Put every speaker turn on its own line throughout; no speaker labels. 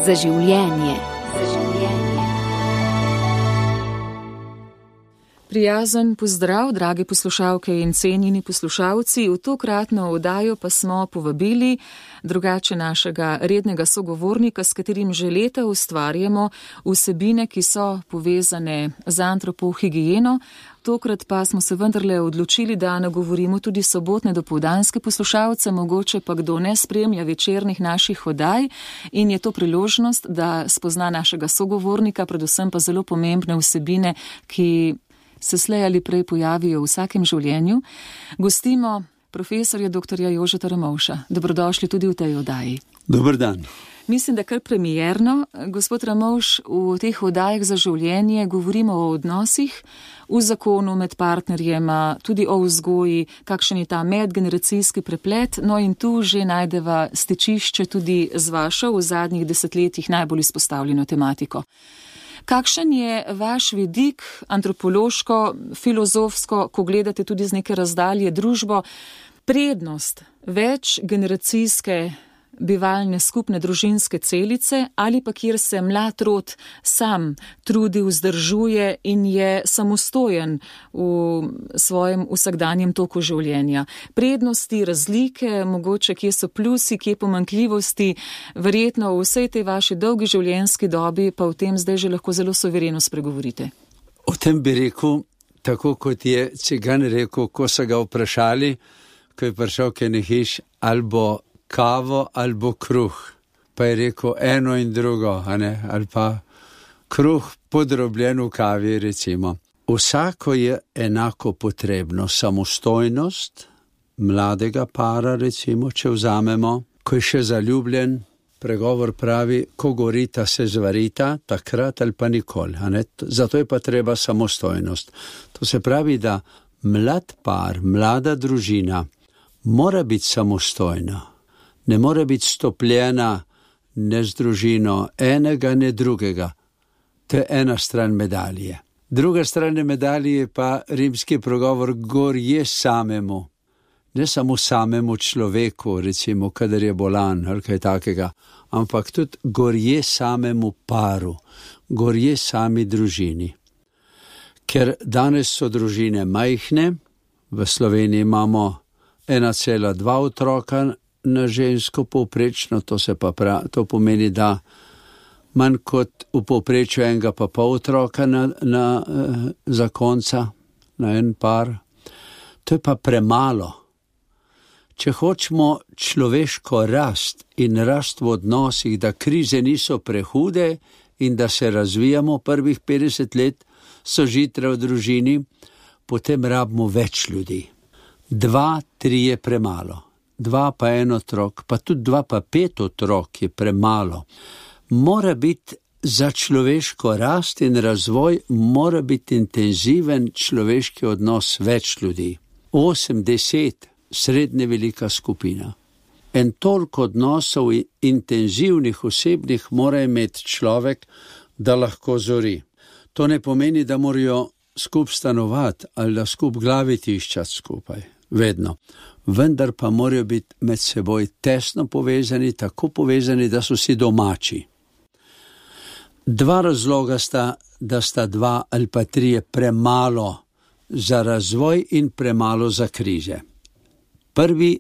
za življenje.
Prijazen pozdrav, drage poslušalke in cenjeni poslušalci. V tokratno oddajo pa smo povabili drugače našega rednega sogovornika, s katerim že leta ustvarjamo vsebine, ki so povezane z antropohigieno. Tokrat pa smo se vendarle odločili, da nagovorimo tudi sobotne dopoldanske poslušalce, mogoče pa kdo ne spremlja večernih naših oddaj, in je to priložnost, da spozna našega sogovornika, predvsem pa zelo pomembne vsebine, ki se slej ali prej pojavijo v vsakem življenju. Gostimo profesorja dr. Jožeta Ramovša. Dobrodošli tudi v tej oddaji.
Dober dan.
Mislim, da kar premierno, gospod Ramovš, v teh oddajah za življenje govorimo o odnosih, v zakonu med partnerjema, tudi o vzgoji, kakšen je ta medgeneracijski preplet, no in tu že najdeva stičišče tudi z vašo v zadnjih desetletjih najbolj izpostavljeno tematiko. Kakšen je vaš vidik antropološko, filozofsko, ko gledate tudi z neke razdalje družbo, prednost večgeneracijske bivalne skupne družinske celice ali pa kjer se mlad rod sam trudi, vzdržuje in je samostojen v svojem vsakdanjem toku življenja? Prednosti, razlike, mogoče kje so plusi, kje pomanjkljivosti, verjetno v vsej tej vaši dolgi življenjski dobi pa v tem zdaj že lahko zelo suvereno spregovorite.
O tem bi rekel, tako kot je Cigan rekel, ko so ga vprašali, ko je prišel kaj nehiš, albo kavo albo kruh. Pa je rekel eno in drugo, ali pa kruh podrobljen v kavi, recimo. Vsako je enako potrebno. Samostojnost mladega para, recimo, če vzamemo, ko je še zaljubljen, pregovor pravi, ko gorita se zvarita, takrat ali pa nikoli. Zato je pa treba samostojnost. To se pravi, da mlad par, mlada družina mora biti samostojna. Ne more biti stopljena ne z družino enega, ne drugega. To je ena stran medalje. Druga stran medalje je pa rimski pregovor gorje samemu. Ne samo samemu človeku, recimo, kadar je bolan ali kaj takega, ampak tudi gorje samemu paru, gorje sami družini. Ker danes so družine majhne, v Sloveniji imamo 1,2 otroka na žensko povprečno, to pomeni, da manj kot v povprečju 1,5 otroka na zakonca, na en par. To je pa premalo. Če hočemo človeško rast in rast v odnosih, da krize niso prehude in da se razvijamo prvih 50 let sožitja v družini, potem rabimo več ljudi. 2, 3 je premalo. 2 pa 1 otrok, pa tudi 2 pa 5 otrok je premalo. Mora biti za človeško rast in razvoj, mora biti intenziven človeški odnos več ljudi. 8, 10, srednje velika skupina. En toliko odnosov intenzivnih, osebnih mora imeti človek, da lahko zori. To ne pomeni, da morajo skup stanovati ali da skup glavi tiščati skupaj. Vedno. Vendar pa morajo biti med seboj tesno povezani, tako povezani, da so si domači. 2 razloga sta, da sta 2 ali pa 3 premalo za razvoj in premalo za krize. Prvi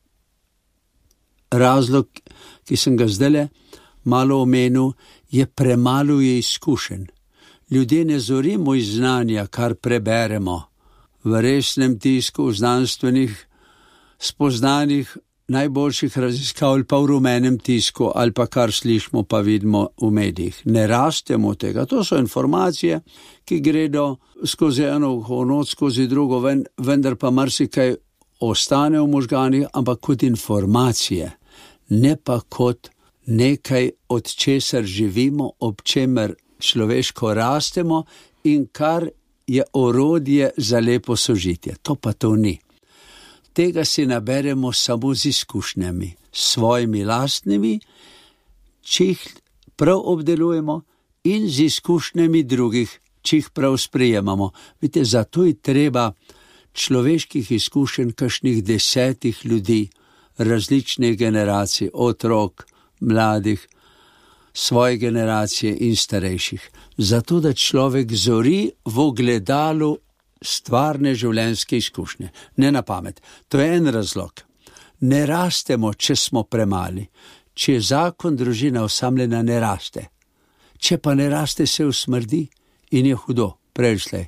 razlog, ki sem ga zdajle malo omenil, je premalo je izkušenj. Ljudje ne zorimo iz znanja, kar preberemo v resnem tisku, v znanstvenih spoznanih, najboljših raziskav ali pa v rumenem tisku ali pa kar slišimo pa vidimo v medijih. Ne rastemo tega. To so informacije, ki gredo skozi eno uho, noč skozi drugo, vendar pa marsikaj ostane v možganih, ampak kot informacije, ne pa kot nekaj, od česar živimo, ob čemer človeško rastemo in kar je orodje za lepo sožitje. To pa to ni. Tega si naberemo samo z izkušnjami, svojimi lastnimi, če jih prav obdelujemo, in z izkušnjami drugih, če jih prav sprejemamo. Vidite, zato je treba človeških izkušenj kakšnih 10 ljudi, različnih generacij, otrok, mladih, svoje generacije in starejših. Zato, da človek zori v ogledalu stvarne življenjske izkušnje. Ne na pamet. To je en razlog. Ne rastemo, če smo premali. Če je zakon družina osamljena, ne raste. Če pa ne raste, se usmrdi in je hudo, prejšlej.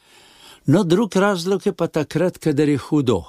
No, drug razlog je pa takrat, kadar je hudo.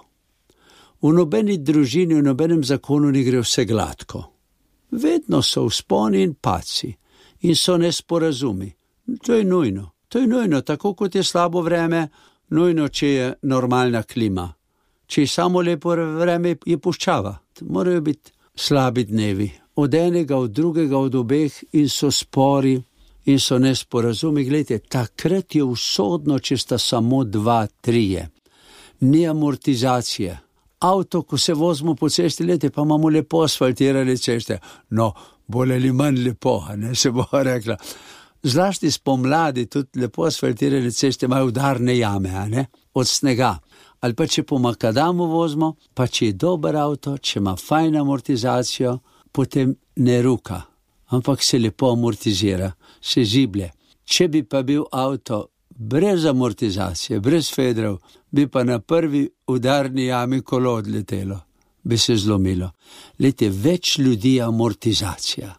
V nobeni družini, v nobenem zakonu ne gre vse gladko. Vedno so vzponi in padci in so nesporazumi. To je nujno, tako kot je slabo vreme, nujno, če je normalna klima. Če je samo lepo vreme, je puščava. Morajo biti slabi dnevi. Od enega, od drugega, od obeh in so spori in so nesporazumi. Glejte, takrat je usodno, če sta samo 2, 3. Ni amortizacije. Avto, ko se vozimo po cesti, pa imamo lepo asfaltirane ceste. No, bolj ali manj lepo, ne, se bo rekla. Zlasti spomladi tudi lepo asfaltirane ceste imajo udarne jame, ne, od snega. Ali pa če po makadamu vozimo, pa če je dober avto, če ima fajn amortizacijo, potem ne ruka, ampak se lepo amortizira, se žiblje. Če bi pa bil avto brez amortizacije, brez fedrov, bi pa na prvi udarni jami kolo odletelo, bi se zlomilo. Lejte, več ljudi je amortizacija.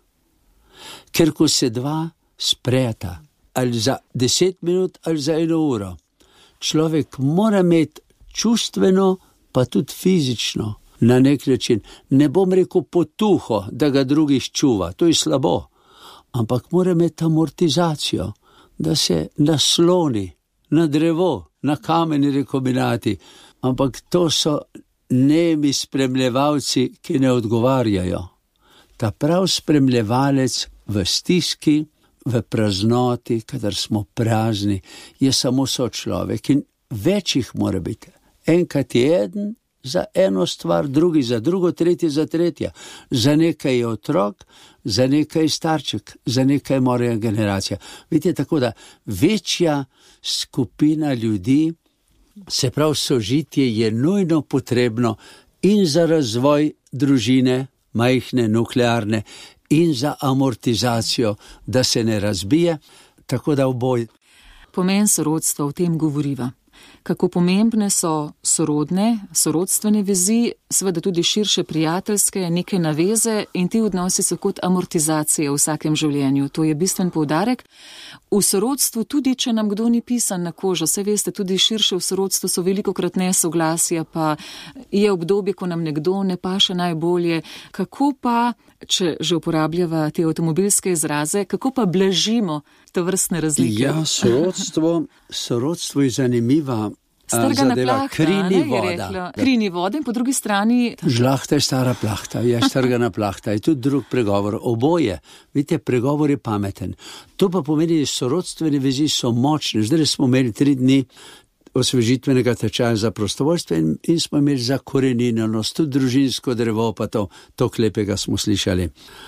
Ker ko se 2 sprejeta, ali za 10 minut, ali za 1 uro, človek mora imeti čustveno, pa tudi fizično, na nek način. Ne bom rekel potuho, da ga drugi ščuva, to je slabo, ampak mora imeti amortizacijo, da se nasloni na drevo, na kameni rekombinati, ampak to so nemi spremljevalci, ki ne odgovarjajo. Ta prav spremljevalec v stiski, v praznoti, kadar smo prazni, je samo sočlovek in več jih mora biti. Enkrat je eden za eno stvar, drugi za drugo, tretji za tretja. Za nekaj je otrok, za nekaj je starček, za nekaj je moja generacija. Vidite, tako da večja skupina ljudi, se pravi sožitje, je nujno potrebno in za razvoj družine, majhne, nuklearne, in za amortizacijo, da se ne razbije, tako da oboj.
Pomen sorodstva, o tem govoriva. Kako pomembne so sorodstvene vezi, seveda tudi širše prijateljske, neke naveze in ti odnosi so kot amortizacija v vsakem življenju. To je bistven poudarek. V sorodstvu, tudi če nam kdo ni pisan na kožo, saj veste, tudi širše v sorodstvu so velikokrat nesoglasja, pa je obdobje, ko nam nekdo ne paše najbolje. Kako pa, če že uporabljava te avtomobilske izraze, kako pa blažimo tovrstne razlike?
Ja, sorodstvo je zanimiva zadeva, krini voda.
Krini voda in po drugi strani...
Žlahta je stara plahta, je strgana plahta, je tudi drug pregovor, oboje. Vidite, pregovor je pameten. To pa pomeni, da sorodstvene vezi so močne. Zdaj smo imeli 3 dni osvežitvenega tečaja za prostovoljstvo in smo imeli za koreninjenost, tudi družinsko drevo, pa to klepega smo slišali.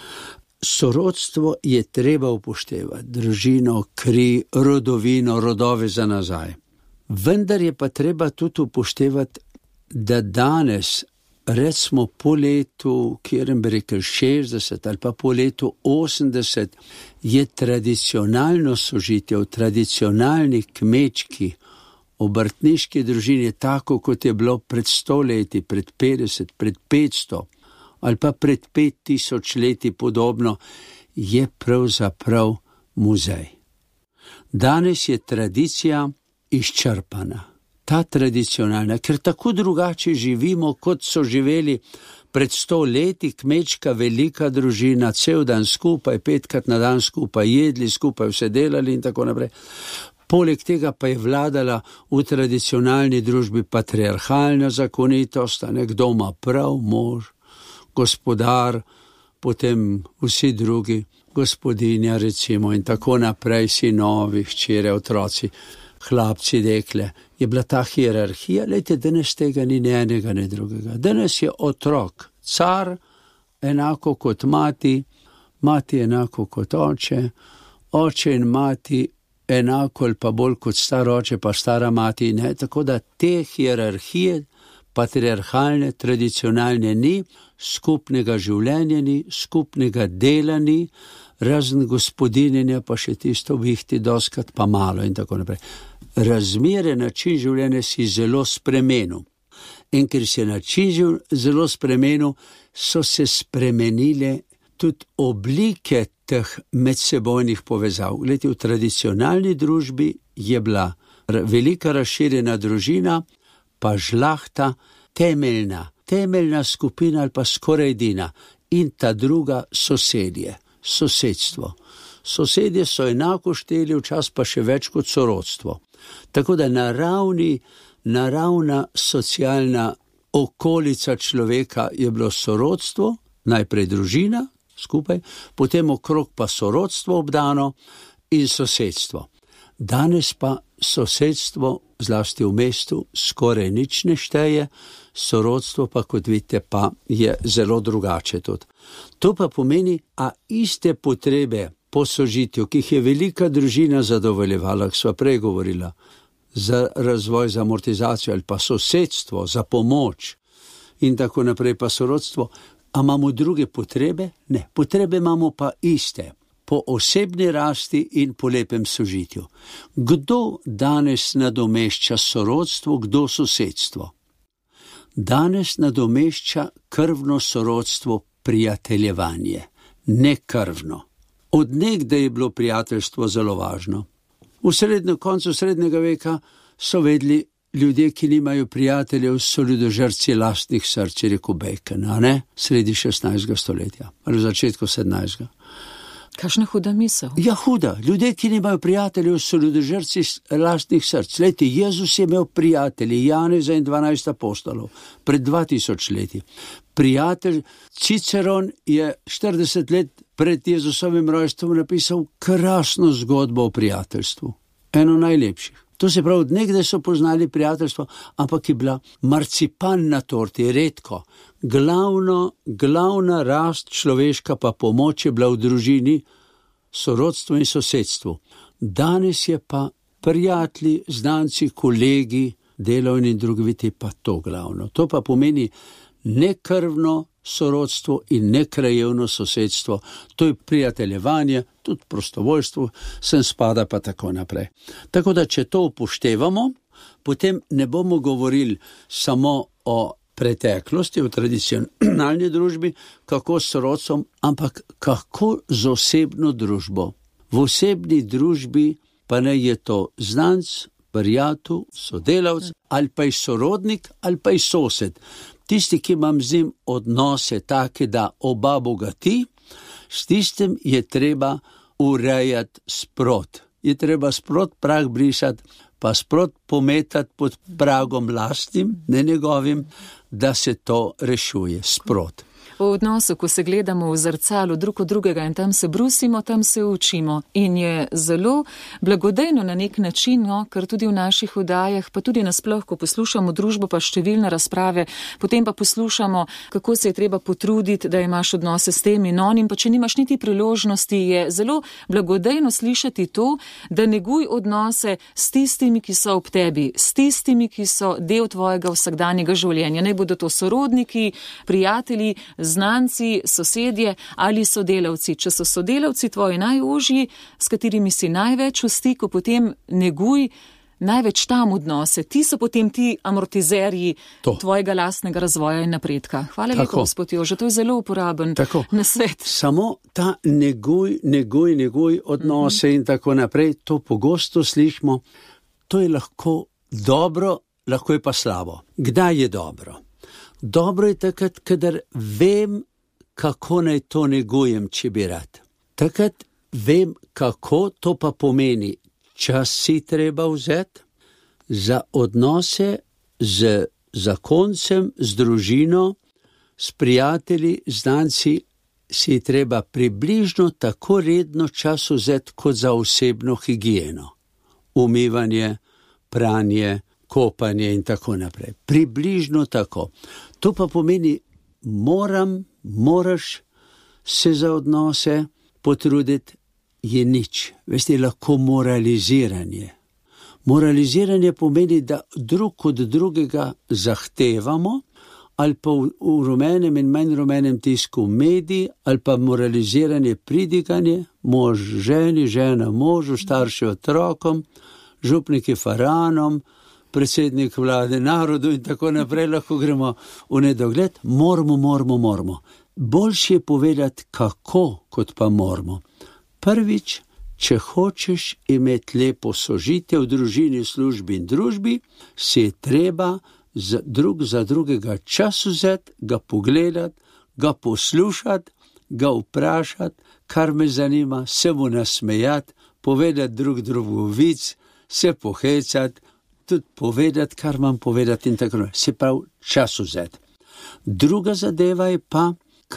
Sorodstvo je treba upoštevati, družino, kri, rodovino, rodove za nazaj. Vendar je pa treba tudi upoštevati, da danes, recimo po letu, kjerem bi rekel 60 ali pa po letu 80, je tradicionalno sožitje v tradicionalni kmečki, obrtniški družini tako, kot je bilo pred 100 leti, pred 50, pred 500 ali pa pred 5000 leti podobno, je pravzaprav muzej. Danes je tradicija izčrpana, ta tradicionalna, ker tako drugače živimo, kot so živeli pred 100 leti, kmečka velika družina, cel dan skupaj, 5krat na dan skupaj jedli, skupaj vse delali in tako naprej. Poleg tega pa je vladala v tradicionalni družbi patriarhalna zakonitost, nekdo ima prav, mož, gospodar, potem vsi drugi, gospodinja recimo in tako naprej, sinovi, hčere, otroci, hlapci, dekle. Je bila ta hierarhija, lejte, danes tega ni ne enega, ne drugega. Danes je otrok, car enako kot mati, mati enako kot oče, oče in mati enako ali pa bolj kot star oče, pa stara mati, ne, tako da te hierarhije patriarhalne, tradicionalne ni, skupnega življenja ni, skupnega dela ni, razen gospodinjenja, pa še tisto vihti doskrat pa malo in tako naprej. Razmere, način življenja si zelo spremenil. In ker se način zelo spremenil, so se spremenile tudi oblike teh medsebojnih povezav. Glede, v tradicionalni družbi je bila velika razširjena družina, pa žlahta temeljna skupina ali pa skoraj edina, in ta druga sosedstvo. Sosedje so enako šteli, včasih pa še več kot sorodstvo. Tako da naravna socialna okolica človeka je bilo sorodstvo, najprej družina skupaj, potem okrog pa sorodstvo obdano in sosedstvo. Danes pa sosedstvo, zlasti v mestu, skoraj nič ne šteje, sorodstvo pa, kot vidite, pa je zelo drugače tudi. To pa pomeni, a iste potrebe po sožitju, ki jih je velika družina zadovoljevala, ki sva prej govorila, za razvoj, za amortizacijo ali pa sosedstvo, za pomoč in tako naprej pa sorodstvo, a imamo druge potrebe? Ne, potrebe imamo pa iste, po osebni rasti in po lepem sožitju. Kdo danes nadomešča sorodstvo, kdo sosedstvo? Danes nadomešča krvno sorodstvo prijateljevanje, ne krvno. Od nekdaj je bilo prijateljstvo zelo važno. V koncu srednjega veka so vedeli ljudje, ki nimajo prijateljev, so ljudožerci lastnih src, je rekel Bacon, a ne? Sredi 16. stoletja, ali v začetku 17.
Kakšna huda misel?
Ja, huda. Ljudje, ki nimajo prijateljev, so ljudožerci lastnih src. Lejte, Jezus je imel prijatelji, Janeza in 12 apostolov, pred 2000 leti. Prijatelj Ciceron je 40 let pred Jezusovim rojstvom napisal krasno zgodbo o prijateljstvu. Eno najlepših. To se pravi, od nekdaj so poznali prijateljstvo, ampak je bila marcipan na torti, redko. Glavna rast človeška pa pomoč je bila v družini, sorodstvu in sosedstvu. Danes je pa prijatelji, znanci, kolegi, delovni in drugi viti pa to glavno. To pa pomeni nekrvno sorodstvo in nekrajevno sosedstvo. To je prijateljevanje, tudi prostovoljstvo, sem spada pa tako naprej. Tako da, če to upoštevamo, potem ne bomo govorili samo o preteklosti, v tradicionalni družbi, kako s sorodstvom, ampak kako z osebno družbo. V osebni družbi pa ne je to znanc, prijatelj, sodelavc, ali pa je sorodnik, ali pa je sosed. Tisti, ki imam z njim odnose take, da oba bogati, s tistim je treba urejati sprot. Je treba sprot prah brisati, pa sprot pometati pod pragom lastnim, ne njegovim, da se to rešuje, sprot.
V odnosu, ko se gledamo v zrcalu drug od drugega in tam se brusimo, tam se učimo. In je zelo blagodejno na nek način, no, ker tudi v naših oddajah, pa tudi nasploh, ko poslušamo družbo, pa številne razprave, potem pa poslušamo, kako se je treba potruditi, da imaš odnose s tem in onim, pa če nimaš niti priložnosti, je zelo blagodejno slišati to, da neguj odnose s tistimi, ki so ob tebi, s tistimi, ki so del tvojega vsakdanjega življenja. Naj bodo to sorodniki, prijatelji, znanci, sosedje ali sodelavci. Če so sodelavci tvoji najožji, s katerimi si največ v stiku, potem neguj največ tam odnose. Ti so potem ti amortizerji tvojega lastnega razvoja in napredka. Hvala lepa, gospod Jože, to je zelo uporaben nasvet.
Samo ta neguj odnose in tako naprej, to pogosto slišimo, to je lahko dobro, lahko je pa slabo. Kdaj je dobro? Dobro je takrat, kadar vem, kako naj to negujem, če bi rad. Takrat vem, kako, to pa pomeni, čas si treba vzeti za odnose z zakoncem, z družino, s prijatelji, znanci, si treba približno tako redno čas vzeti kot za osebno higieno. Umivanje, pranje, kopanje in tako naprej. Približno tako. To pa pomeni, moraš se za odnose potruditi, je nič. Veste, lahko moraliziranje. Moraliziranje pomeni, da drug od drugega zahtevamo, ali pa v rumenem in manj rumenem tisku mediji, ali pa moraliziranje, pridiganje, mož ženi, žena možu, starši otrokom, župniki faranom, predsednik vlade narodu in tako naprej, lahko gremo v nedogled. Moramo. Boljše je povedati kako, kot pa moramo. Prvič, če hočeš imeti lepo sožitje v družini, službi in družbi, si je treba drug za drugega čas vzeti, ga pogledati, ga poslušati, ga vprašati, kar me zanima, se mu nasmejati, povedati drugu vic, se pohecati, tudi povedati, kar imam povedati in tako naprej. Se pravi, čas vzeti. Druga zadeva je pa,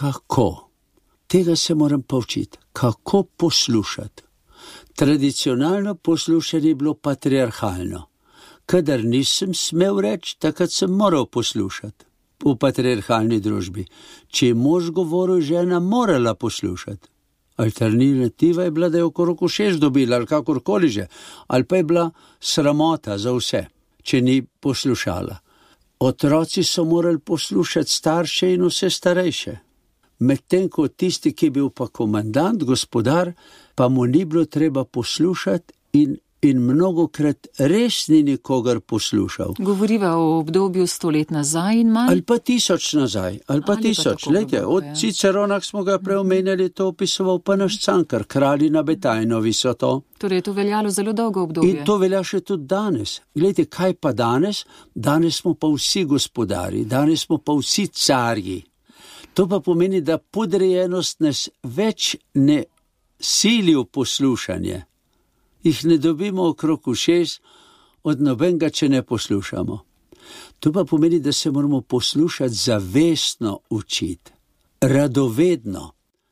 kako. Tega se moram poučiti. Kako poslušati. Tradicionalno poslušanje je bilo patriarhalno. Kadar nisem smel reči, takrat sem moral poslušati v patriarhalni družbi. Če je mož govoril, žena morala poslušati. Alternativa je bila, da je okrog ušes dobila ali kakorkoli že, ali pa je bila sramota za vse, če ni poslušala. Otroci so morali poslušati starše in vse starejše. Medtem ko tisti, ki je bil pa komandant, gospodar, pa mu ni bilo treba poslušati in mnogokrat res ni nikogar poslušal.
Govoriva o obdobju 100 let nazaj in manj?
Ali pa 1000 nazaj, ali pa 1000. Lejte, od Cicerona smo ga preomenjali, to opisoval pa naš Cankar, kralji na Betajnovi so to.
Torej je to veljalo zelo dolgo obdobje.
In to velja še tudi danes. Glejte, kaj pa danes? Danes smo pa vsi gospodari, danes smo pa vsi carji. To pa pomeni, da podrejenost nas več ne sili v poslušanje. Jih ne dobimo okrog ušes od nobenega, če ne poslušamo. To pa pomeni, da se moramo poslušati zavestno učiti, radovedno.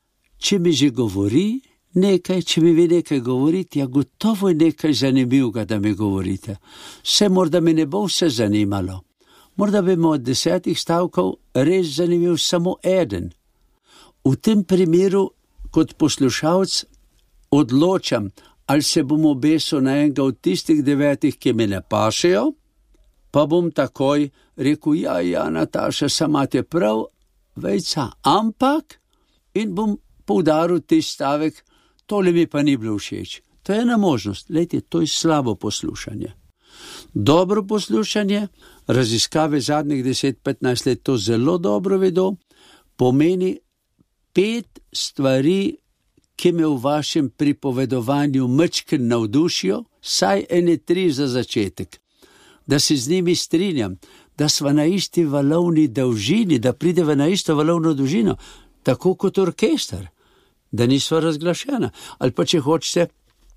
Če mi že govori nekaj, če mi ve nekaj govoriti, ja gotovo je nekaj zanimivega, da mi govorite. Vse morda me ne bo vse zanimalo. Morda bi me od 10 stavkov res zanimiv samo eden. V tem primeru kot poslušalec odločam, ali se bom obesil na enega od tistih 9, ki me ne pašejo, pa bom takoj rekel, ja, Nataša, sama te prav, vejca, ampak, in bom poudaril ti stavek, tole mi pa ni bilo všeč. To je ena možnost. Lejte, to je slabo poslušanje. Dobro poslušanje, raziskave zadnjih 10-15 let to zelo dobro vedo, pomeni 5 stvari, ki me v vašem pripovedovanju mečken navdušijo, saj ene 3 za začetek. Da se z njimi strinjam, da sva na isti valovni dolžini, da prideva na isto valovno dolžino, tako kot orkester, da nisva razglašena. Ali pa če hočete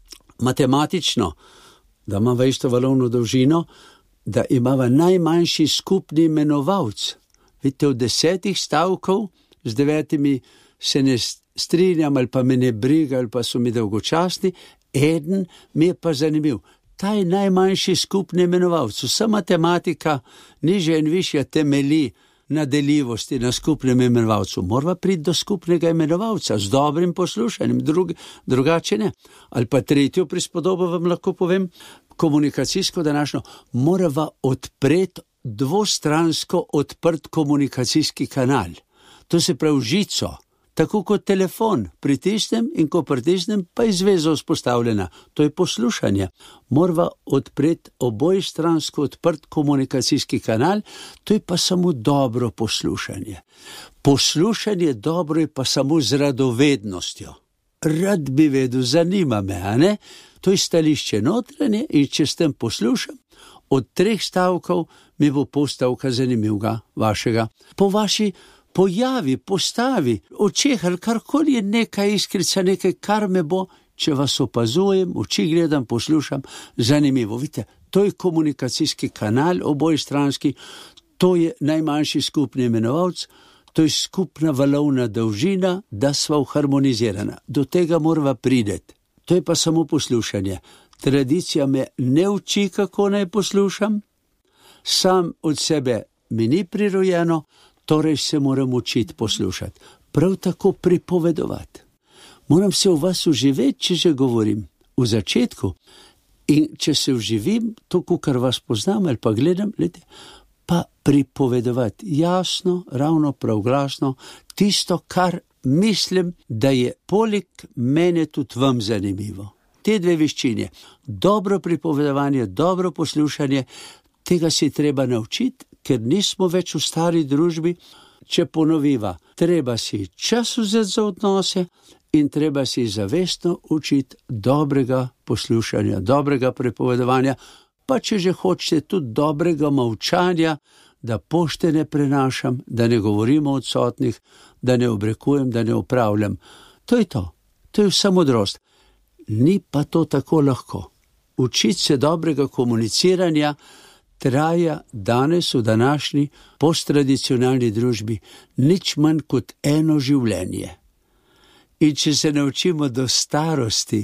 matematično, da imava isto valovno dolžino, da imava najmanjši skupni imenovalec. Vidite, v 10 stavkov z 9 se ne strinjam, ali pa me ne briga, ali pa so mi dolgočasni, eden mi je pa zanimiv. Ta je najmanjši skupni imenovalec. Vsa matematika nižja in višja temelji na deljivosti, na skupnem imenovalcu. Morava priti do skupnega imenovalca z dobrim poslušanjem, drugače ne. Ali pa tretjo prispodobo vam lahko povem, komunikacijsko današnjo, morava odpreti dvostransko odprt komunikacijski kanal. To se pravi žico. Tako kot telefon, pritisnem in ko pritisnem, pa je zveza vzpostavljena. To je poslušanje. Morava odpreti obojstransko odprt komunikacijski kanal, to je pa samo dobro poslušanje. Poslušanje dobro je pa samo z radovednostjo. Rad bi vedel, zanima me, a ne? To je stališče notranje in če s tem poslušam, od 3 stavkov mi bo pol stavka zanimivega vašega. Po vaši pojavi, postavi, očeh ali karkoli je nekaj iskrica, nekaj, kar me bo, če vas opazujem, oči gledam, poslušam, zanimivo. Vidite, to je komunikacijski kanal obojstranski, to je najmanjši skupni imenovalec, to je skupna valovna dolžina, da sva harmonizirana. Do tega morava prideti. To je pa samo poslušanje. Tradicija me ne uči, kako naj poslušam, sam od sebe mi ni prirojeno, torej se moram učiti poslušati. Prav tako pripovedovati. Moram se v vas uživeti, če že govorim. V začetku In če se vživim, to, kar vas poznam ali pa gledam, pa pripovedovati jasno, ravno pravglasno, tisto, kar mislim, da je poleg mene tudi vam zanimivo. Te dve veščine, dobro pripovedovanje, dobro poslušanje, tega si treba naučiti, ker nismo več v stari družbi. Če ponoviva, treba si čas vzeti za odnose in treba si zavestno učiti dobrega poslušanja, dobrega pripovedovanja, pa če že hočete tudi dobrega molčanja, da poštene prenašam, da ne govorim o odsotnih, da ne obrekujem, da ne upravljam. To je to. To je vsa modrost. Ni pa to tako lahko. Učiti se dobrega komuniciranja traja danes v današnji posttradicionalni družbi nič manj kot eno življenje. In če se naučimo do starosti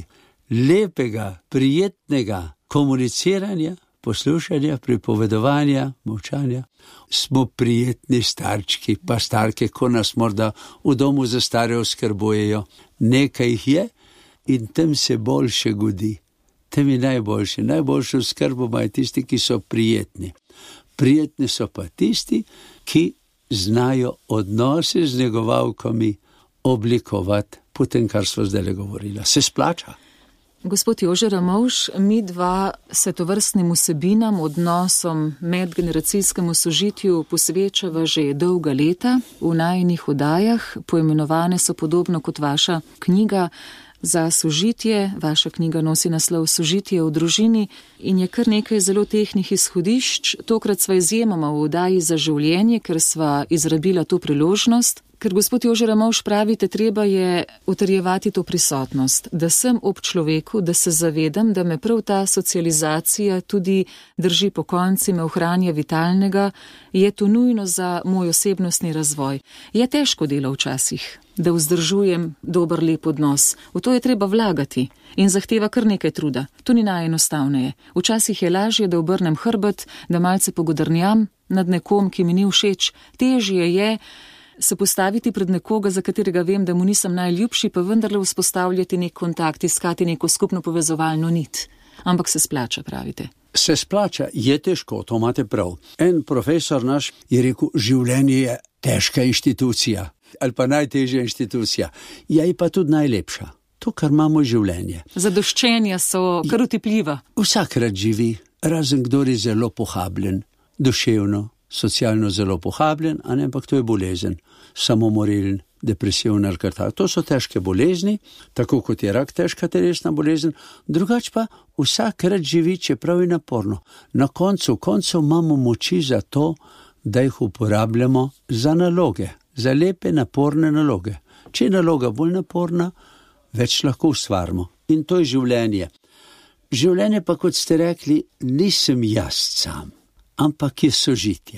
lepega, prijetnega komuniciranja, poslušanja, pripovedovanja, molčanja, smo prijetni starčki, pa starke, ko nas morda v domu za stare oskrbujejo. Nekaj jih je in tem se boljše godi. Tem je najboljše. Najboljšo skrbo imajo tisti, ki so prijetni. Prijetni so pa tisti, ki znajo odnose z negovalkami oblikovati, potem, kar smo zdaj govorila. Se splača.
Gospod Jože Ramovš, mi dva se tovrstnim vsebinam, odnosom, medgeneracijskemu sožitju posvečava že dolga leta v najinih oddajah. Poimenovane so podobno kot vaša knjiga za sožitje. Vaša knjiga nosi naslov Sožitje v družini in je kar nekaj zelo tehnih izhodišč. Tokrat sva izjemoma v oddaji za življenje, ker sva izrabila to priložnost. Ker gospod Jože Ramovš pravite, treba je utrjevati to prisotnost, da sem ob človeku, da se zavedam, da me prav ta socializacija tudi drži po konci, me ohranja vitalnega, je to nujno za moj osebnostni razvoj. Je težko delo včasih, da vzdržujem dober lep odnos. V to je treba vlagati in zahteva kar nekaj truda. To ni najenostavneje. Včasih je lažje, da obrnem hrbet, da malce pogodrnjam nad nekom, ki mi ni všeč. Težje je se postaviti pred nekoga, za katerega vem, da mu nisem najljubši, pa vendarle vzpostavljati nek kontakt, iskati neko skupno povezovalno nit. Ampak se splača, pravite.
Se splača, je težko, to imate prav. En profesor naš je rekel, življenje je težka inštitucija, ali pa najtežja inštitucija. Je pa tudi najlepša. To, kar imamo v življenje.
Zadoščenja so kar utepljiva.
Vsak rad živi, razen kdor je zelo pohabljen, duševno, socialno zelo pohabljen, ampak to je bolezen, samomoriln, depresivna ali kar tako. To so težke bolezni, tako kot je rak težka telesna bolezen, drugače pa vsak rad živi, čeprav je naporno. Na koncu imamo moči za to, da jih uporabljamo za naloge, za lepe, naporne naloge. Če je naloga bolj naporna, več lahko ustvarimo. In to je življenje. Življenje pa, kot ste rekli, nisem jaz sam, ampak je sožitje.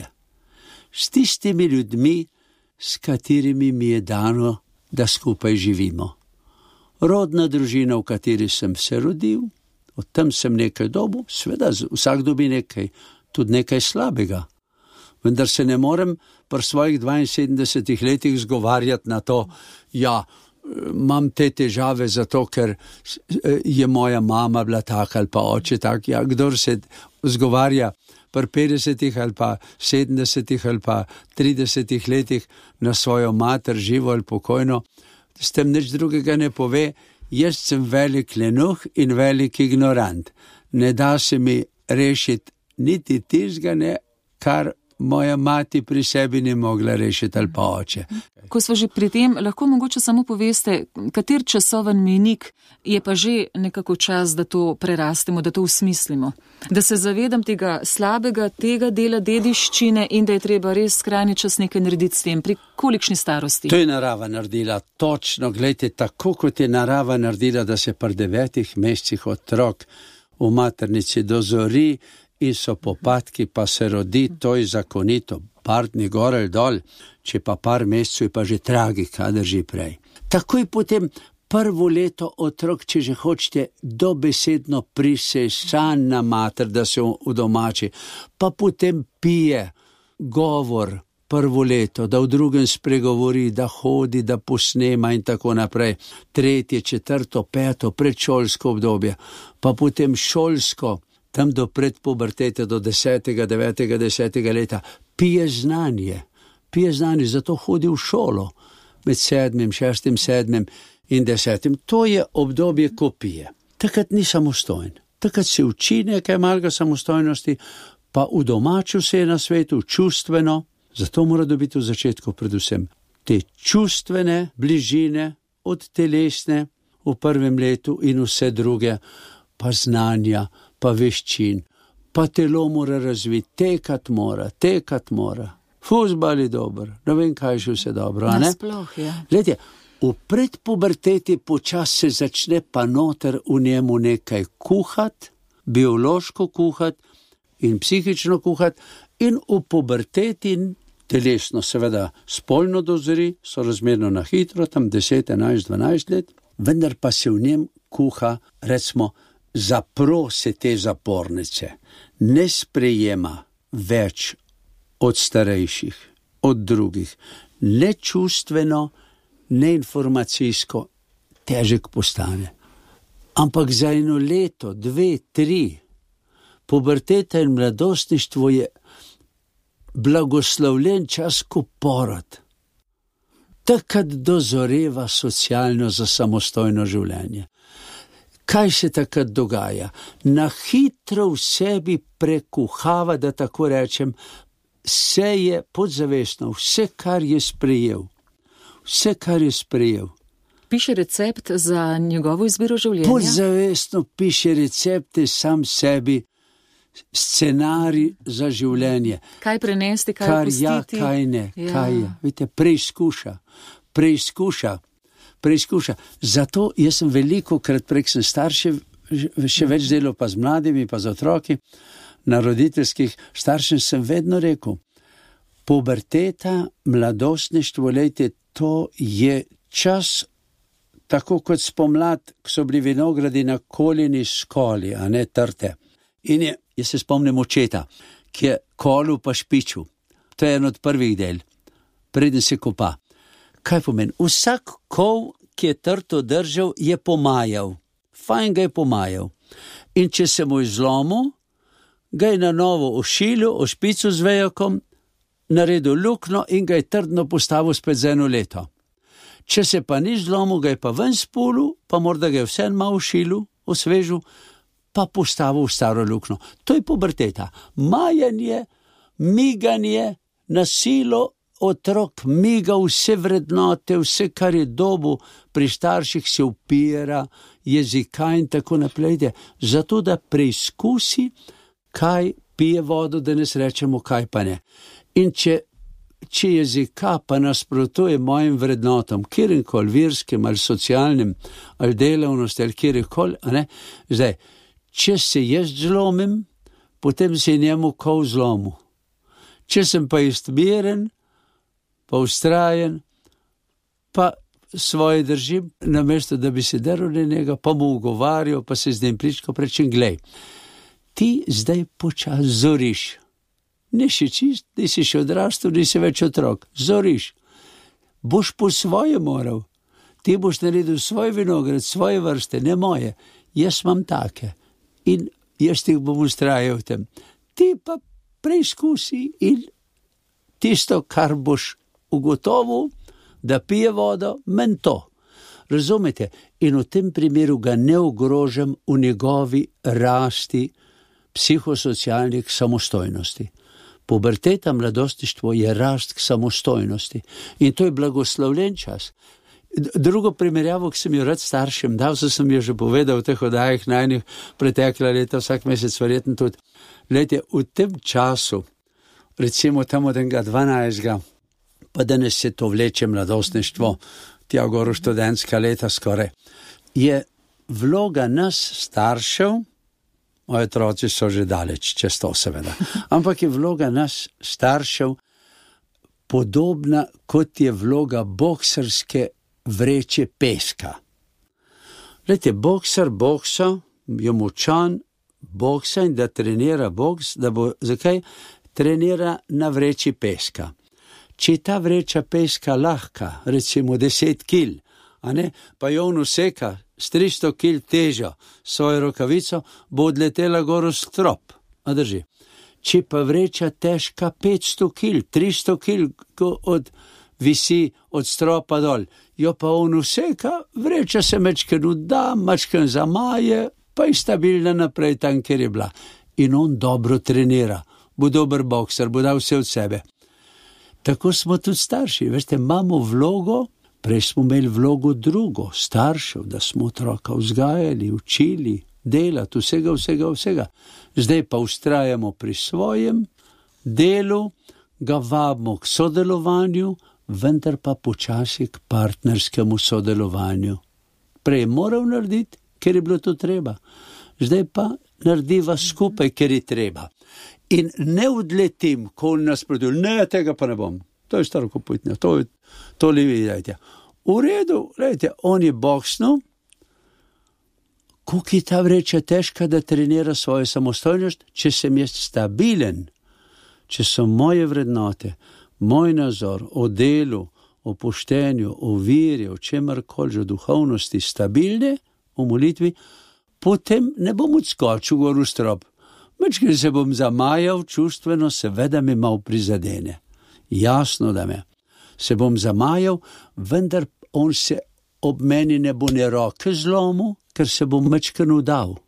S tistimi ljudmi, s katerimi mi je dano, da skupaj živimo. Rodna družina, v kateri sem se rodil, od tam sem nekaj dobil, seveda vsak dobi nekaj, tudi nekaj slabega. Vendar se ne morem pri svojih 72 letih zgovarjati na to, imam te težave zato, ker je moja mama bila taka ali pa oče tak. Kdor se zgovarja pri 50 ali pa 70 ali pa 30 letih na svojo mater, živo ali pokojno, s tem nič drugega ne pove. Jaz sem velik lenuh in velik ignorant. Ne da se mi rešiti niti tizga, ne, kar moja mati pri sebi ni mogla rešiti ali pa oče.
Ko smo že pri tem, lahko mogoče samo poveste, kater časoven mejnik je pa že nekako čas, da to prerastemo, da to usmislimo. Da se zavedam tega slabega, tega dela dediščine in da je treba res skrajni čas nekaj narediti s tem. Pri kolikšni starosti? To
je narava naredila, točno, gledajte, tako kot je narava naredila, da se pri 9 mesecih otrok v maternici dozori in so popadki, pa se rodi, to je zakonito, par dni gor ali dol, če pa par mesecev je pa že tragika, drži prej. Takoj potem prvo leto otrok, če že hočete, dobesedno prisesan na mater, da se udomači, pa potem pije, govor, prvo leto, da v drugem spregovori, da hodi, da posnema in tako naprej. 3., 4., 5. predšolsko obdobje, pa potem šolsko, tam do predpubertete, do 10., 9., 10. leta, pije znanje, zato hodi v šolo med 7., 6., 7. in 10. To je obdobje, ko pije. Takrat ni samostojen, takrat se uči nekaj malega samostojnosti, pa v domaču se je na svetu, čustveno, zato mora dobiti v začetku predvsem te čustvene bližine od telesne v prvem letu in vse druge, pa znanja, pa veščin, pa telo mora razviti, tekat mora. Fuzbal je dober, ne vem, kaj še vse dobro, a ne?
Nasploh, ja.
Glede, v predpuberteti počasi se začne pa noter v njemu nekaj kuhati, biološko kuhati in psihično kuhati, in v puberteti telesno seveda spolno dozori, so razmerno na hitro, tam 10, 11, 12 let, vendar pa se v njem kuha, recimo, zapro se te zapornice, ne sprejema več od starejših, od drugih, ne čustveno, ne informacijsko, težek postane. Ampak za 1 leto, 2, 3, puberteta in mladostništvo je blagoslovljen čas, ko porod. Takrat dozoreva socialno za samostojno življenje. Kaj se takrat dogaja? Na hitro v sebi prekuhava, da tako rečem, vse je podzavestno, vse, kar je sprejel.
Piše recept za njegovo izbiro življenja?
Podzavestno piše recepte sam sebi, scenarij za življenje.
Kaj prenesti, kaj pustiti?
Ja, kaj ne, ja. Kaj je. Vidite, preizkuša. Zato jaz sem velikokrat prek sem starše, še več delal pa z mladimi, pa z otroki, na roditeljskih staršem sem vedno rekel, puberteta, mladostništvo, lejte, to je čas, tako kot spomlad, ko so bili vinogradi na kolini skoli, a ne trte. In jaz se spomnim očeta, ki je kolil pa špičil. To je en od prvih del, preden se kopa. Kaj pomeni? Vsak kol, ki je trto držal, je pomajal. Fajn ga je pomajal. In če se mu je zlomil, ga je na novo ošilil, ošpicu z vejakom, naredil lukno in ga je trdno postavil spet za 1 leto. Če se pa ni zlomil, ga je pa ven spulil, pa morda ga je vse malo ošilil, osvežil, pa postavil v staro lukno. To je puberteta. Majanje, miganje, na silo otrok miga vse vrednote, vse, kar je dobil pri starših, se upira, jezika in tako naprej. Zato, da preizkusi, kaj pije vodo, da ne srečemo, kaj pa ne. In če jezika pa nasprotuje mojim vrednotam, kjerkoli verskim ali socialnim, ali delavnosti, ali kjerkoli, zdaj, če se jaz zlomim, potem se njemu kol zlomu. Če sem pa istmiren, pa ustrajen, pa svoje držim, namesto da bi se drl na njega, pa mu ugovarjal, pa se z njim pličko prečem, glej, ti zdaj počas zoriš. Nisi čist, nisi še odrastel, nisi več otrok. Zoriš. Boš po svoje moral. Ti boš naredil svoj vinograd, svoje vrste, ne moje. Jaz imam take. In jaz ti bom ustrajal v tem. Ti pa preizkusi in tisto, kar boš ugotovil, da pije vodo, men to. Razumete? In v tem primeru ga ne ogrožam v njegovi rasti psihosocialnih samostojnosti. Puberteta, mladostništvo je rast k samostojnosti in to je blagoslovljen čas. Drugo primerjavo, ki sem jo rad staršem dal, sem jo že povedal v teh oddajah najnih pretekla leta, vsak mesec verjetno tudi. Glejte, v tem času, recimo tam od 12. pa danes se to vleče mladostništvo, tja gor v študentska leta skoraj, je vloga nas staršev, moji otroci so že daleč, čez to seveda, ampak je vloga nas staršev podobna, kot je vloga boksarske vreče peska. Glejte, boksar boksa, je močan, boksa in da trenira boks, da bo, zakaj? Trenira na vreči peska. Če je ta vreča peska lahka, recimo 10 kil, pa jo on useka s 300 kil težo svojo rokavico, bo odletela gor v strop. A drži. Če pa vreča težka 500 kil, 300 kil visi od stropa dol, jo pa on useka, vreča se mečken uda, mečken zamaje, pa je stabilna naprej tam, kjer je bila. In on dobro trenira, bo dober bokser, bo dal vse od sebe. Tako smo tudi starši, veste, imamo vlogo, prej smo imeli vlogo drugo, staršev, da smo otroka vzgajali, učili, delati, vsega. Zdaj pa vztrajamo pri svojem delu, ga vabimo k sodelovanju, vendar pa počasi k partnerskemu sodelovanju. Prej je moral narediti, ker je bilo to treba. Zdaj pa narediva skupaj, ker je treba. In ne odletim, ko nas predul, ne, tega pa ne bom. To je staro koputnja, to li vidite. V redu, gledajte, on je boksnil, koliko je ta vreča težka, da trenira svojo samostojnost, če sem jaz stabilen, če so moje vrednote, moj nazor o delu, o poštenju, o veri, o čemarkoli, o duhovnosti stabilne, o molitvi, potem ne bom odskočil gor v strop. Mečkaj se bom zamajal čustveno, seveda me malo prizadene. Jasno, da me. Se bom zamajal, vendar on se ob meni ne bo ne roke zlomil, ker se bom mečkaj udal.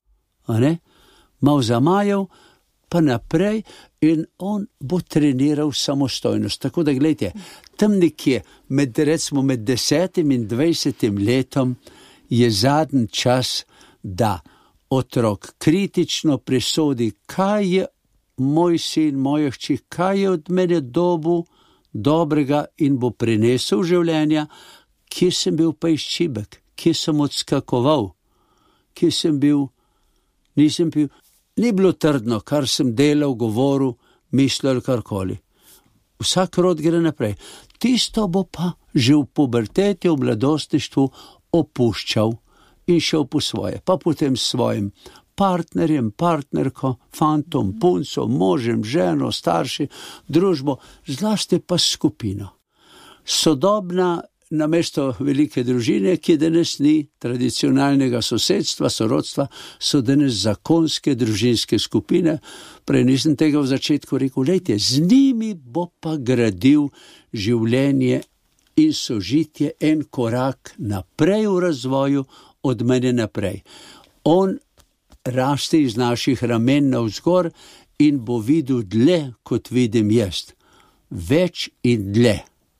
Mal zamajal, pa naprej in on bo treniral samostojnost. Tako da, gledajte, tam nekje med 10 in 20 letom je zadnji čas, da otrok kritično presodi, kaj je moj sin, moja hči, kaj je od mene dobu dobrega in bo prinesel življenja, kje sem bil pa izčibek, kje sem odskakoval, kje sem bil, nisem bil, ni bilo trdno, kar sem delal, govoril, mislil, karkoli. Vsak rod gre naprej. Tisto bo pa že v puberteti, v mladostništvu opuščal in šel po svoje, pa potem s svojim partnerjem, partnerko, fantom, punco, možem, ženo, starši, družbo, zlasti pa skupino. Sodobna, namesto velike družine, ki danes ni tradicionalnega sosedstva, sorodstva, so danes zakonske družinske skupine. Prej nisem tega v začetku rekel, lejte, z njimi bo pa gradil življenje in sožitje en korak naprej v razvoju od mene naprej. On raste iz naših ramen navzgor in bo videl dlje, kot vidim jaz. Več in dlje.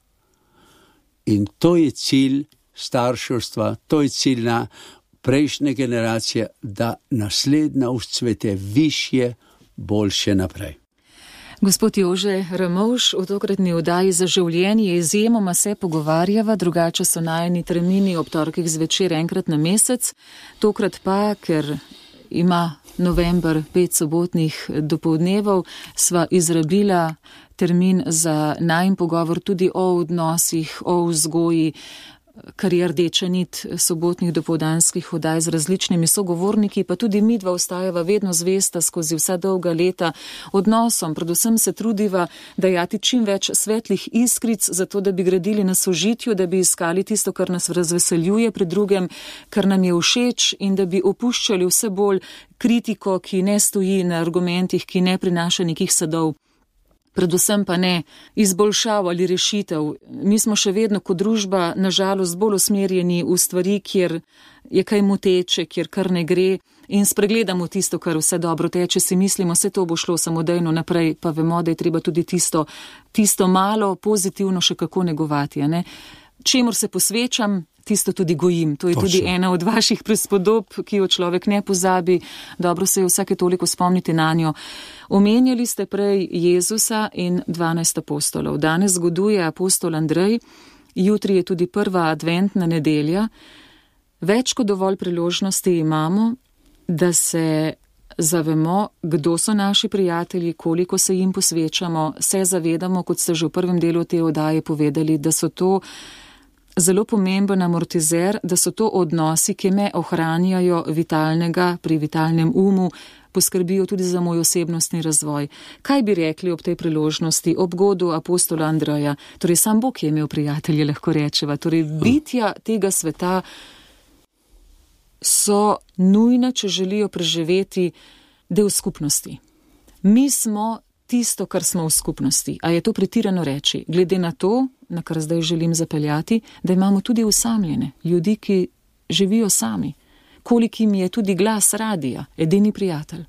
In to je cilj starševstva, to je cilj na prejšnje generacije, da naslednja vzcvete višje, boljše naprej.
Gospod Jože Ramovš, v tokratni oddaji Za življenje izjemoma se pogovarjava, drugače so najini termini ob torkih zvečer enkrat na mesec, tokrat pa, ker ima november 5 sobotnih dopoldnevov, sva izrabila termin za najin pogovor tudi o odnosih, o vzgoji, kar je rdeča nit sobotnih dopoldanskih oddaj z različnimi sogovorniki, pa tudi midva ostajava vedno zvesta skozi vsa dolga leta odnosom. Predvsem se trudiva dajati čim več svetlih iskric, zato da bi gradili na sožitju, da bi iskali tisto, kar nas razveseljuje pri drugem, kar nam je všeč in da bi opuščali vse bolj kritiko, ki ne stoji na argumentih, ki ne prinaša nekih sadov. Predvsem pa ne izboljšav ali rešitev. Mi smo še vedno kot družba nažalost bolj usmerjeni v stvari, kjer je kaj moteče, kjer kar ne gre in spregledamo tisto, kar vse dobro teče, si mislimo, vse to bo šlo samodejno naprej, pa vemo, da je treba tudi tisto malo pozitivno še kako negovati. Čemur se posvečam, tisto tudi gojim. To je tudi ena od vaših prispodob, ki jo človek ne pozabi. Dobro se je vsake toliko spomniti na njo. Omenjali ste prej Jezusa in 12 apostolov. Danes zgoduje apostol Andrej, jutri je tudi prva adventna nedelja. Več kot dovolj priložnosti imamo, da se zavemo, kdo so naši prijatelji, koliko se jim posvečamo, se zavedamo, kot ste že v prvem delu te oddaje povedali, da so to zelo pomemben amortizer, da so to odnosi, ki me ohranjajo vitalnega pri vitalnem umu, poskrbijo tudi za moj osebnostni razvoj. Kaj bi rekli ob tej priložnosti, ob godu apostola Andreja? Torej, sam Bog je imel prijatelje, lahko rečeva. Torej, bitja tega sveta so nujna, če želijo preživeti del skupnosti. Mi smo tisto, kar smo v skupnosti. A je to pretirano reči? Glede na to, na kar zdaj želim zapeljati, da imamo tudi osamljene ljudi, ki živijo sami. Koliko jim je tudi glas radija, edini prijatelj.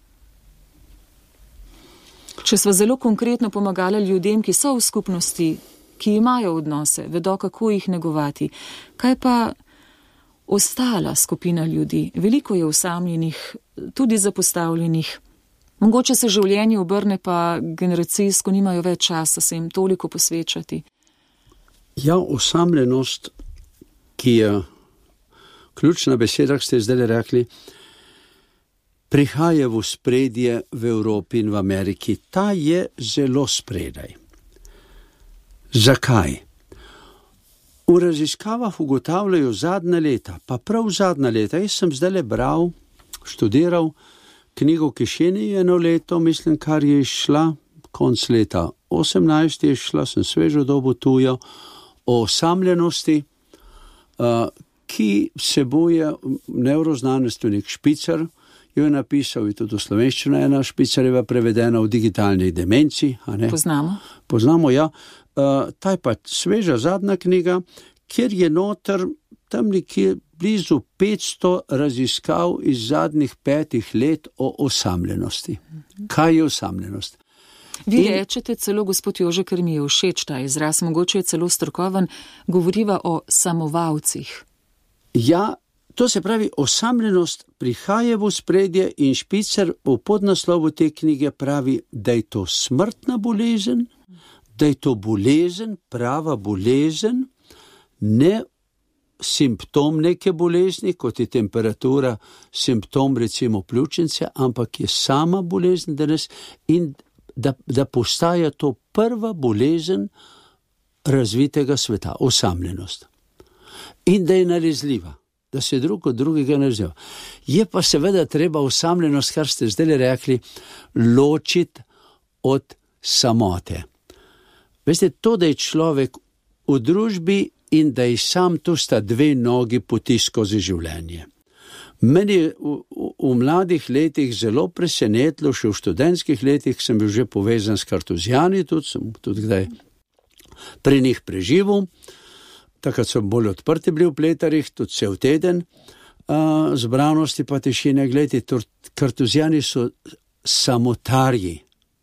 Če smo zelo konkretno pomagali ljudem, ki so v skupnosti, ki imajo odnose, vedo, kako jih negovati. Kaj pa ostala skupina ljudi? Veliko je osamljenih, tudi zapostavljenih. Mogoče se življenje obrne, pa generacijsko nimajo več časa se jim toliko posvečati.
Ja, osamljenost, ki je ključna beseda, ste zdaj rekli, prihaja v spredje v Evropi in v Ameriki. Ta je zelo spredaj. Zakaj? V raziskavah ugotavljajo zadnja leta, pa prav zadnja leta. Jaz sem zdaj bral, študiral knjigo v Kišini 1 leto, mislim, kar je išla, konc leta 18 je išla, sem svežo dobo tujo, o osamljenosti, ki vsebuje nevroznanstvenik Špicer, jo je napisal, je tudi v slovenščino ena Špicerjeva prevedena v digitalnih demencij. Poznamo, ja. Ta je pa sveža zadnja knjiga, kjer je noter tam nekje blizu 500 raziskav iz zadnjih 5 let o osamljenosti. Kaj je osamljenost?
Vi rečete celo, gospod Jože, ker mi je všeč ta izraz, mogoče je celo strokoven, govoriva o samovalcih.
Ja, to se pravi, osamljenost prihaja v spredje in Špicer v podnaslovu te knjige pravi, da je to smrtna bolezen, da je to bolezen, prava bolezen, ne simptom neke bolezni, kot je temperatura, simptom recimo pljučnice, ampak je sama bolezen danes in da postaja to prva bolezen razvitega sveta, osamljenost. In da je nalezljiva, da se drug od drugega nalezljiva. Je pa seveda treba osamljenost, kar ste zdaj rekli, ločiti od samote. Veste, to, da je človek v družbi in da je sam, to sta 2 nogi poti skozi življenje. Meni je v mladih letih zelo presenetilo, še v študentskih letih sem bil že povezan s kartuzijani, sem tudi kdaj pri njih preživel, takrat so bolj odprti bili v Pletarjih, tudi cel teden, zbranosti pa tišine, gledajte, kartuzijani so samotarji,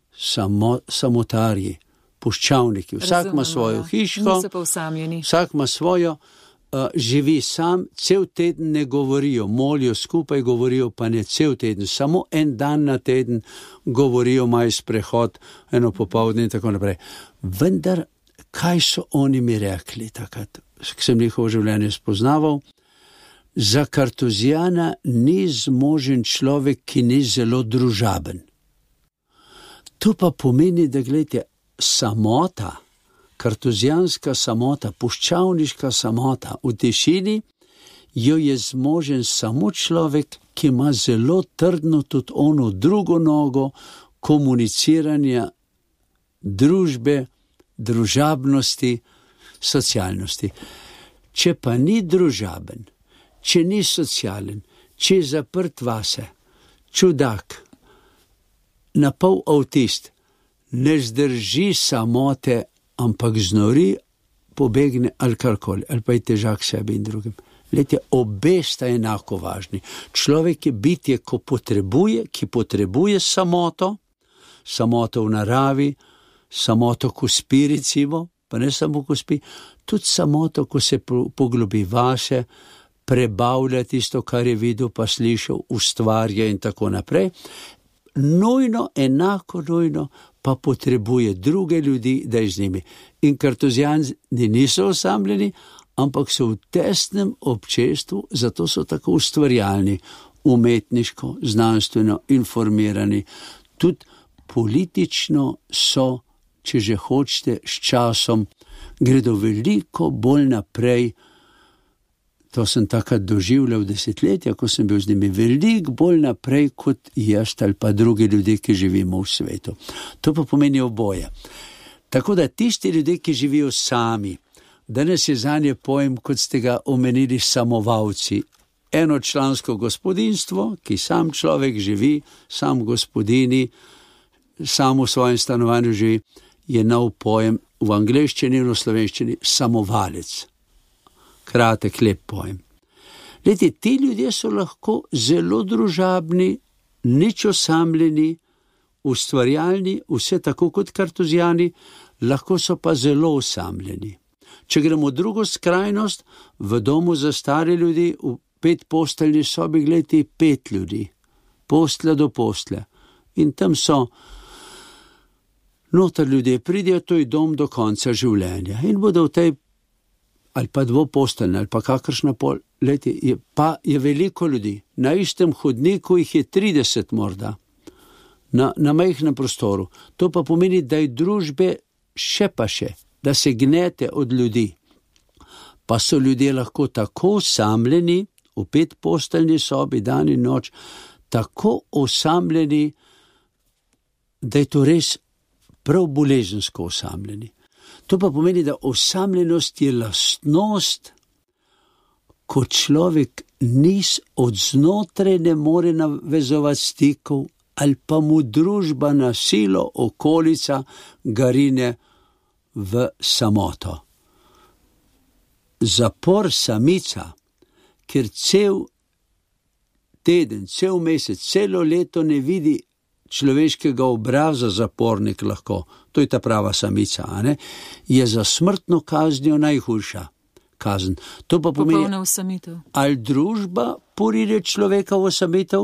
samotarji, puščavniki, vsak ima svojo hiško, vsak ima svojo, živi sam, cel teden ne govorijo, molijo skupaj, govorijo pa ne cel teden, samo en dan na teden govorijo, imajo sprehod, eno popoldne in tako naprej. Vendar, kaj so oni mi rekli takrat, ko sem njihovo življenje spoznaval? Za kartuzijana ni zmožen človek, ki ni zelo družaben. To pa pomeni, da gledajte, samota, kartuzijanska samota, puščavniška samota, v tišini jo je zmožen samo človek, ki ima zelo trdno tudi ono drugo nogo komuniciranja, družbe, družabnosti, socialnosti. Če pa ni družaben, če ni socialen, če je zaprt vase, čudak, napol avtist, ne zdrži samote, ampak znori, pobegne ali karkoli, ali pa je težak sebi in drugim. Lejte, obe sta enako važni. Človek je bitje, ki potrebuje samoto, samoto v naravi, samoto, ko spi recimo, pa ne samo ko spi, tudi samoto, ko se poglobi vase, prebavlja tisto, kar je videl, pa slišal, ustvarja in tako naprej. Nujno, enako nujno, pa potrebuje druge ljudi, da je z njimi. In kartuzijani niso osamljeni, ampak so v tesnem občestvu, zato so tako ustvarjalni, umetniško, znanstveno informirani. Tudi politično so, če že hočete, s časom gredo veliko bolj naprej, To sem takrat doživljal desetletja, ko sem bil z njimi veliko bolj naprej kot jaz ali pa drugi ljudje, ki živimo v svetu. To pa pomeni oboje. Tako da tisti ljudje, ki živijo sami, danes je zanje pojem, kot ste ga omenili, samovalci. Enočlansko gospodinjstvo, ki sam človek živi, sam gospodini, sam v svojem stanovanju živi, je nov pojem v angleščini in v slovenščini samovalec. Kratek, lep pojem. Glejte, ti ljudje so lahko zelo družabni, nič osamljeni, ustvarjalni, vse tako kot kartuzijani, lahko so pa zelo osamljeni. Če gremo v drugo skrajnost, v domu za stare ljudi, v 5-posteljni sobi, gledajte, 5 ljudi, postelja do postelja. In tam so noter ljudje, pridejo, to je dom do konca življenja. In bodo v tej ali pa 2-posteljne, ali pa kakršna pol, leti, je veliko ljudi. Na istem hodniku jih je 30 morda, na majhnem prostoru. To pa pomeni, da je družbe še pa še, da se gnete od ljudi. Pa so ljudje lahko tako osamljeni, v 5-posteljni sobi, dan in noč, tako osamljeni, da je to res prav bolezensko osamljeni. To pa pomeni, da osamljenost je lastnost, ko človek od znotraj ne more navezovati stikov, ali pa mu družba na silo, okolica garine v samoto. Zapor samica, ker cel teden, cel mesec, celo leto ne vidi človeškega obraza, zapornik lahko, to je ta prava samica, je za smrtno kaznijo najhujša kazen. To pa pomeni, ali družba poride človeka v osamitev,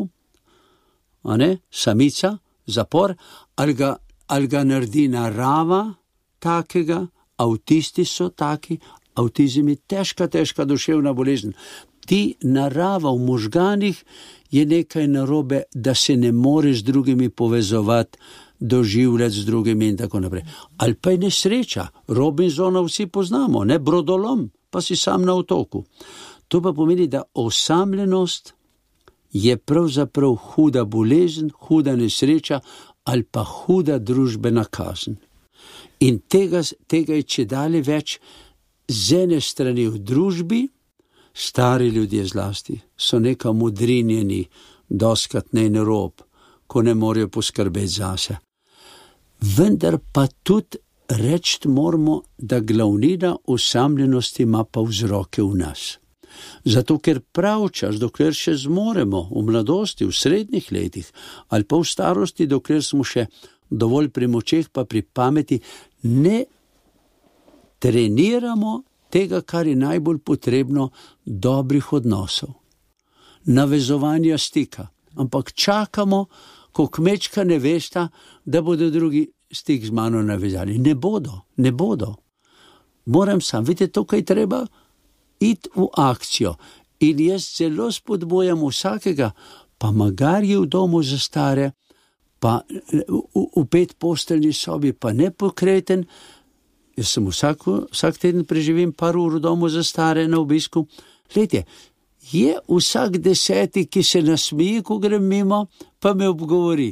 samica, zapor, ali ga naredi narava takega, avtisti so taki, avtizem je težka duševna bolezen. Ti narava v možganih je nekaj narobe, da se ne more z drugimi povezovati, doživljati z drugimi in tako naprej. Ali pa je nesreča, Robinsona vsi poznamo, brodolom, pa si sam na otoku. To pa pomeni, da osamljenost je pravzaprav huda bolezen, huda nesreča ali pa huda družbena kazen. In tega je čedalje več z ene strani v družbi. Stari ljudje zlasti so nekam odrinjeni, doskrat na rob, ko ne morejo poskrbeti zase. Vendar pa tudi reči moramo, da glavnina osamljenosti ima pa vzroke v nas. Zato, ker pravčas, dokler še zmoremo, v mladosti, v srednjih letih, ali pa v starosti, dokler smo še dovolj pri močeh pa pri pameti, ne treniramo tega, kar je najbolj potrebno, dobrih odnosov, navezovanja stika. Ampak čakamo, ko kmečka nevesta, da bodo drugi stik z mano navezali. Ne bodo. Moram sam, vidite, tukaj treba iti v akcijo. In jaz zelo spodbujam vsakega, pa magari je v domu za stare, pa v 5-posteljni sobi, pa nepokreten. Jaz sem vsak teden preživim par ur v domu za stare na obisku. Glejte, je vsak 10, ki se nasmeji, ko grem mimo, pa me obgovori,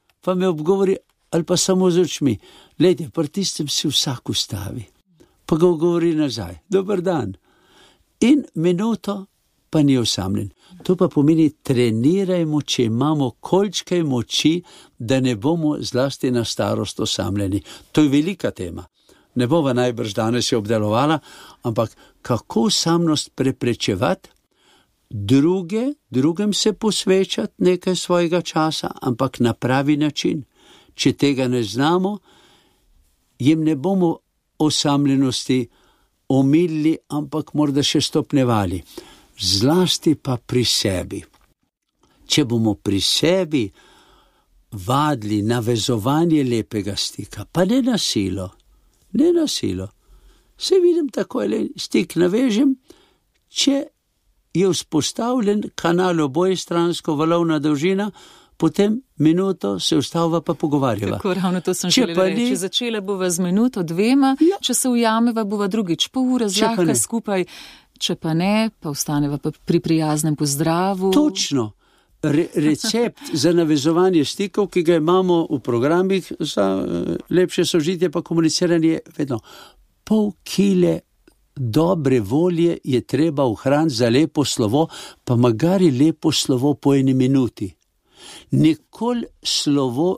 ali pa samo z očmi. Glejte, pri tistem si vsak ustavi, pa ga govori nazaj. Dober dan. In minuto pa ni osamljen. To pa pomeni, trenirajmo, če imamo kolikškaj moči, da ne bomo zlasti na starost osamljeni. To je velika tema. Ne bova najbrž danes je obdelovala, ampak kako samnost preprečevati, drugem se posvečati nekaj svojega časa, ampak na pravi način. Če tega ne znamo, jim ne bomo osamljenosti omilili, ampak morda še stopnjevali. Zlasti pa pri sebi. Če bomo pri sebi vadili navezovanje lepega stika, pa ne na silo, se vidim tako, stik navežem, če je vzpostavljen kanal obojestransko, valovna dolžina, potem minuto se ustavlja pa pogovarjava.
Tako, ravno to sem želela reči. Začela bova z minuto, 2, če se ujameva, bova drugič pol ure zlahka skupaj. če pa ne, pa ostaneva pa pri prijaznem pozdravu.
Točno. Recept za navezovanje stikov, ki ga imamo v programih za lepše sožitje pa komuniciranje, vedno pol kile dobre volje je treba ohraniti za lepo slovo, pa magari lepo slovo po 1 minuti. Nikoli slovo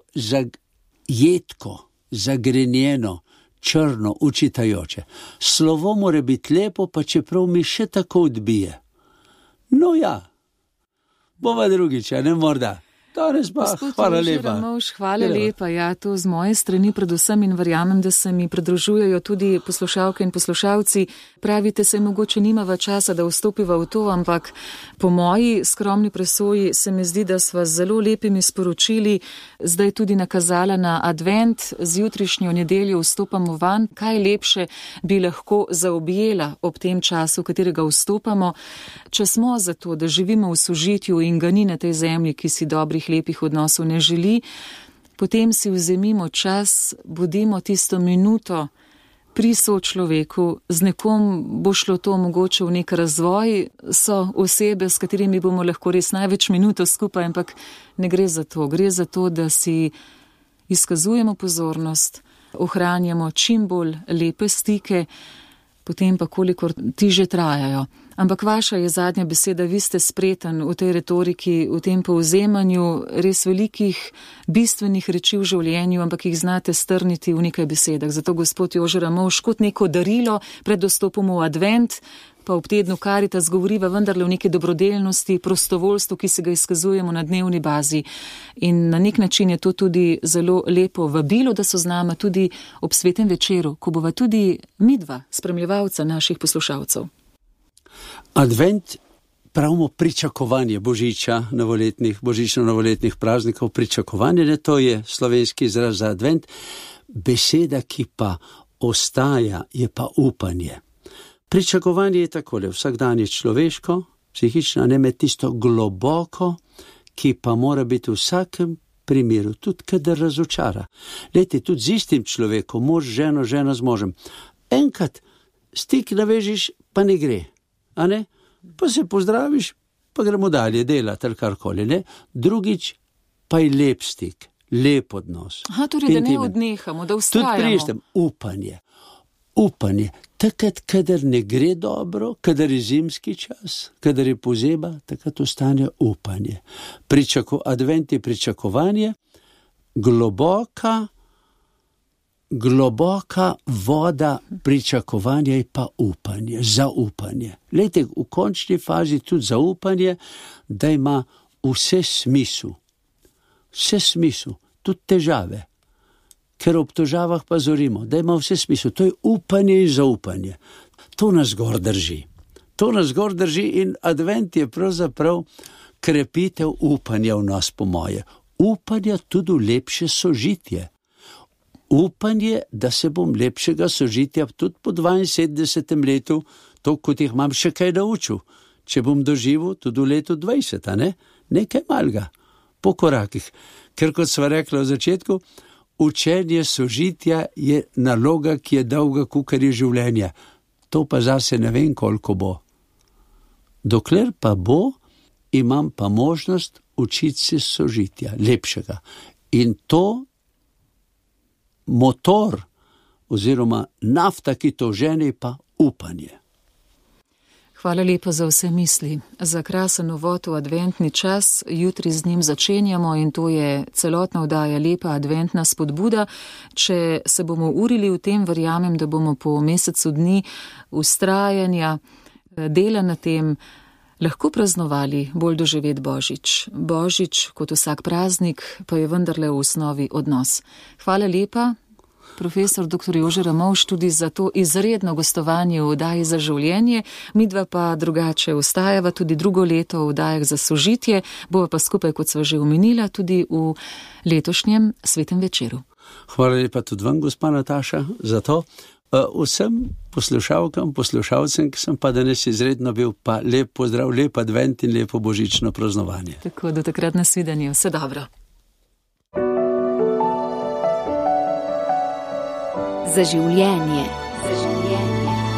jedko, zagrenjeno, črno, učitajoče. Slovo mora biti lepo, pa čeprav mi še tako odbije. No ja, bova drugič, ne morda. Danes pa, hvala lepa.
Hvala lepa, ja, to z moje strani predvsem in verjamem, da se mi pridružujejo tudi poslušalke in poslušalci. Pravite, se mogoče nimava časa, da vstopiva v to, ampak po moji skromni presoji se mi zdi, da sva z zelo lepimi sporočili zdaj tudi nakazala na advent, z jutrišnjo nedeljo vstopamo van, kaj lepše bi lahko zaobjela ob tem času, v katerega vstopamo. Če smo za to, da živimo v sožitju in ga ni na tej zemlji, ki si dobrih lepih odnosov ne želi, potem si vzemimo čas, bodimo tisto minuto pri sočloveku, z nekom bo šlo to mogoče v nek razvoj, so osebe, s katerimi bomo lahko res največ minuto skupaj, ampak ne gre za to. Gre za to, da si izkazujemo pozornost, ohranjamo čim bolj lepe stike, potem pa kolikor ti že trajajo. Ampak vaša je zadnja beseda, vi ste spreten v tej retoriki, v tem povzemanju res velikih, bistvenih reči v življenju, ampak jih znate strniti v nekaj besedah. Zato gospod Jože Ramovš, kot neko darilo pred dostopom v advent, pa ob tednu Karitas govoriva vendarle v neke dobrodelnosti, prostovoljstvu, ki se ga izkazujemo na dnevni bazi. In na nek način je to tudi zelo lepo vabilo, da so z nama tudi ob svetem večeru, ko bova tudi midva, spremljevalca naših poslušalcev.
Advent, pravimo pričakovanje božiča, božično-novoletnih praznikov, pričakovanje, ne, to je slovenski izraz za advent. Beseda, ki pa ostaja, je pa upanje. Pričakovanje je takole, vsak dan je človeško, psihično, ne med tisto globoko, ki pa mora biti v vsakem primeru, tudi kadar razočara. Lejte, tudi z istim človekom, mož, žena z možem. Enkrat stik navežiš, pa ne gre, a ne? Pa se pozdraviš, pa gremo dalje delati ali karkoli, ne? Drugič pa je lep stik, lep odnos.
Aha, torej, da ne odnehamo, da ustrajamo.
Tudi prištem, upanje. Takrat, kadar ne gre dobro, kadar je zimski čas, kadar je pozeba, takrat ostane upanje. Advent je pričakovanje, globoka voda pričakovanja je pa upanje, zaupanje. Lejte, v končni fazi tudi zaupanje, da ima vse smisel, tudi težave. Ker ob težavah pa zorimo, da ima vse smisel. To je upanje in zaupanje. To nas gor drži in advent je pravzaprav krepitev upanja v nas, po moje. Upanja tudi v lepše sožitje. Upanje, da se bom lepšega sožitja tudi po 72. letu, to kot jih imam še kaj naučil. Če bom doživel tudi v letu 20, a ne? Nekaj malega, po korakih. Ker kot sva rekla v začetku, učenje sožitja je naloga, ki je dolga, kakor je življenje. To pa zase ne vem, koliko bo. Dokler pa bo, imam pa možnost učiti se sožitja, lepšega. In to motor oziroma nafta, ki to žene, pa upanje.
Hvala lepa za vse misli. Za krasen uvod v adventni čas, jutri z njim začenjamo in to je celotna oddaja Lepa adventna spodbuda. Če se bomo urili v tem, verjamem, da bomo po mesecu dni vztrajanja, dela na tem, lahko praznovali bolj doživet Božič. Božič, kot vsak praznik, pa je vendarle v osnovi odnos. Hvala lepa, profesor dr. Jože Ramovš, tudi za to izredno gostovanje v oddaji za življenje. Midva pa drugače ostajava tudi drugo leto v oddajah za sožitje, bova pa skupaj, kot sva že omenila, tudi v letošnjem svetem večeru.
Hvala lepa tudi vam, gospa Nataša, za to. Vsem poslušalkam, poslušalcem, ki sem pa danes izredno bil, pa lep pozdrav, lep advent in lepo božično praznovanje.
Tako, do takrat nasvidenje, vse dobro.
Za življenje. Za življenje.